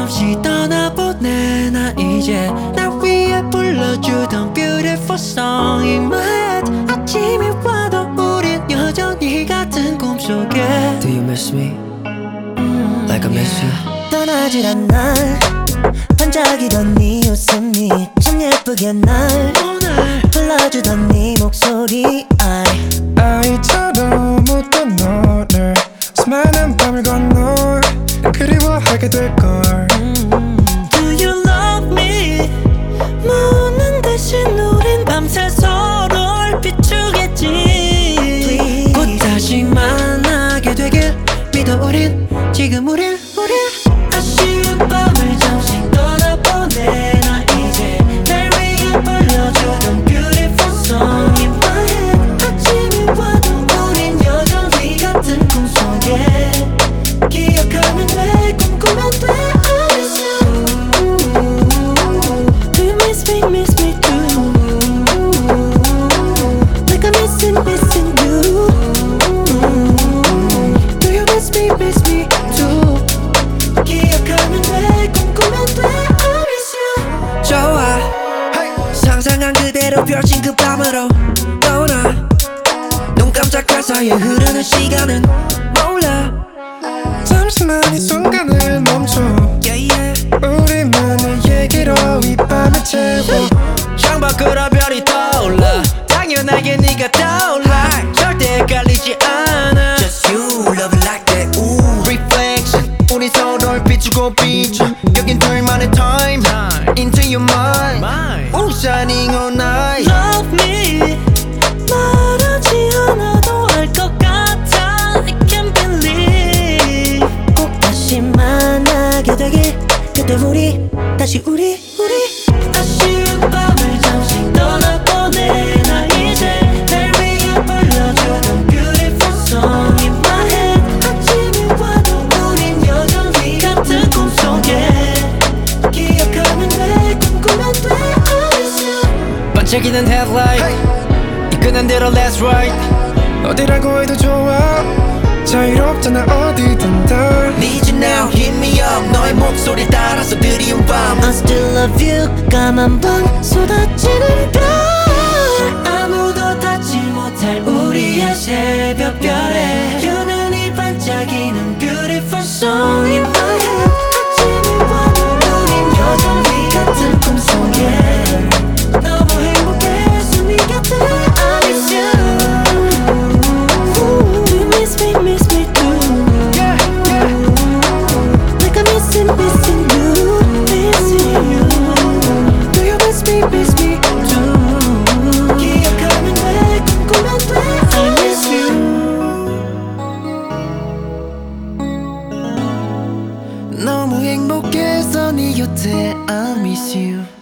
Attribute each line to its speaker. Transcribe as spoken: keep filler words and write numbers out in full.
Speaker 1: 잠시 떠나보내. 나 이제 날 위해 불러주던 beautiful song in my head. 아침이 와도 우린 여전히 같은 꿈속에.
Speaker 2: Do you miss me? Like I miss you.
Speaker 3: 떠나질 않아. 반짝이던 네 웃음이 참 예쁘게 날
Speaker 1: 오늘
Speaker 3: 불러주던 네 목소리. I
Speaker 4: 아이처럼 웃던 너를 수많은 밤을 건너 그리워하게 될걸.
Speaker 1: Do you love me?
Speaker 3: 무는 대신 우린
Speaker 1: 밤새 서로를 비추겠지. 곧 다시 만나게 되길 믿어. 우린 지금 우린 우린 아쉬운 밤을 잠시 떠나보내. 나 이제 날 위해 불러주던 beautiful song in my head. 아침이 와도 우린 여전히 같은 꿈속에. 기억하면 돼, 꿈꾸면 돼. I miss you.
Speaker 3: Do you miss me, miss me too? Like I'm missing, missing you.
Speaker 1: Do you miss me, miss me too? 기억하면 돼, 꿈꾸면 돼. I miss you.
Speaker 2: 좋아 상상한 그대로 펼친 그 밤으로 떠나. 눈 깜짝할 사이에 흐르는 시간은 몰라.
Speaker 4: 잠시만 이 순간을 멈춰.
Speaker 2: yeah, yeah.
Speaker 4: 우리만의 얘기로 이 밤을 채워.
Speaker 2: 창밖으로 별이 떠올라. 당연하게 네가 떠올라. 절대 헷갈리지 않아. Just you love it like that. Ooh. Reflection 우리 서로를 비추고 비춰. 여긴 둘만의 time into your mind. Ooh, shining all night.
Speaker 1: Love me.
Speaker 3: 말하지 않아도 알 것 같아.
Speaker 1: I can't believe.
Speaker 3: 꼭 다시 만나게 되길. 그때 우리 다시 우리 우리
Speaker 1: 아쉬운 밤을 잠시 떠나보내. 나 이제 날 위해 불러주던 beautiful song in my head. 아침이 와도 우린 여전히 같은 꿈속에. 기억하면 돼, 꿈꾸면 돼. I miss you.
Speaker 2: 반짝이는 headlight 이끄는 대로 let's ride.
Speaker 4: 어디라고 해도 좋아. 자유롭잖아 어디든 다.
Speaker 2: Need you now hit me up. 너의 목소리 따라서 드리운 밤.
Speaker 3: I still love you. 까만 밤 쏟아지는 별.
Speaker 1: 아무도 닿지 못할 우리의 새벽별에 유난히 반짝이는 beautiful song in my head. 아침이 와도 우린 여전히 같은 꿈속에. 너무 행복해 숨이 곁에. I miss you.
Speaker 3: Do you miss me, miss me too? Like I'm missing, missing you, missing you.
Speaker 1: Do you miss me, miss me too? 기억하면 돼, 꿈꾸면 돼. I miss you. 너무 행복해서 네 곁에 I miss you.